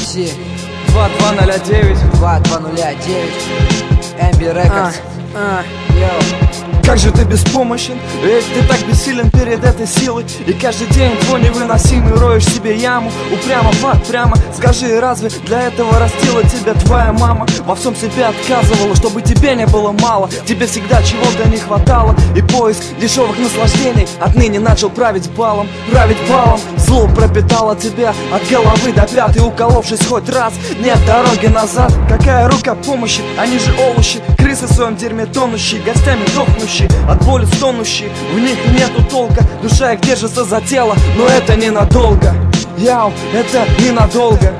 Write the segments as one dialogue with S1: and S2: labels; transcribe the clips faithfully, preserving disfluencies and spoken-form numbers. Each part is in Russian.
S1: Такси
S2: два два ноль девять
S1: два два ноль девять Эмби Рекордс.
S2: А, а, как же ты беспомощен, ведь ты так бессилен перед этой силой. И каждый день твой невыносимый роешь себе яму. Упрямо, факт прямо, скажи, разве для этого растила тебя твоя мама? Во всем себе отказывала, чтобы тебе не было мало. Тебе всегда чего-то не хватало. И поиск дешевых наслаждений отныне начал править балом. Править балом, зло пропитало тебя от головы до пят. И уколовшись хоть раз, нет дороги назад. Какая рука помощи, они же овощи. Крысы в своем дерьме тонущие, гостями дохнущие, от боли стонущие. В них нету толка, душа их держится за тело, но это ненадолго. Яу, это ненадолго.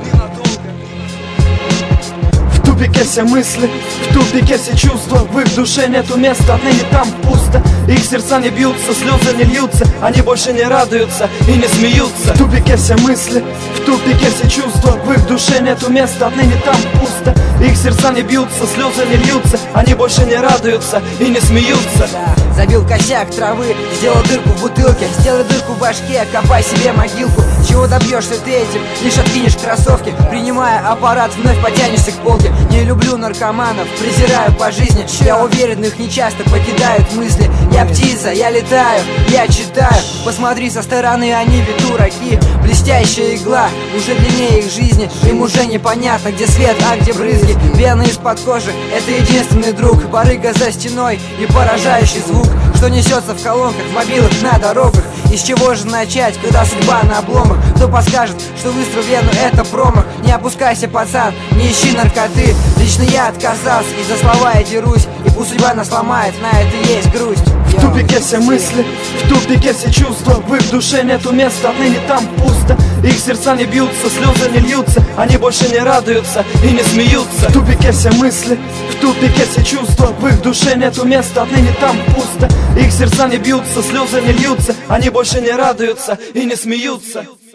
S2: В тупике все мысли, в тупике все чувства. В их душе нету места, отныне там пусто. Их сердца не бьются, слезы не льются. Они больше не радуются и не смеются. В тупике все мысли, в тупике все чувства. В их душе нету места, отныне там пусто. Их сердца не бьются, слезы не льются. Они больше не радуются и не смеются.
S1: Забил косяк травы, сделал дырку в бутылке. Сделай дырку в башке, копай себе могилку. Чего добьешься ты этим? Лишь откинешь кроссовки. Принимая аппарат, вновь потянешься к полке. Не люблю наркоманов, презираю по жизни. Я уверен, их нечасто покидают мысли. Я птица, я летаю, я читаю. Посмотри со стороны, они ведь дураки. Блестящая игла, уже длиннее их жизни. Им уже непонятно, где свет, а где брызги. Вены из-под кожи, это единственный друг. Барыга за стеной и поражающий звук, что несется в колонках, в мобилах, на дорогах. И с чего же начать, когда судьба на обломах? Кто подскажет, что выстрел в вену это промах? Не опускайся, пацан, не ищи наркоты. Лично я отказался, и за слова я дерусь. И пусть судьба нас ломает, на это есть грусть.
S2: В тупике все мысли, в тупике все чувства. В их душе нету места, отныне там пусто. Их сердца не бьются, слезы не льются. Они больше не радуются и не смеются. В тупике все мысли, в тупике все чувства. В их душе нету места, отныне там пусто. Их сердца не бьются, слезы не льются. Они больше не радуются и не смеются.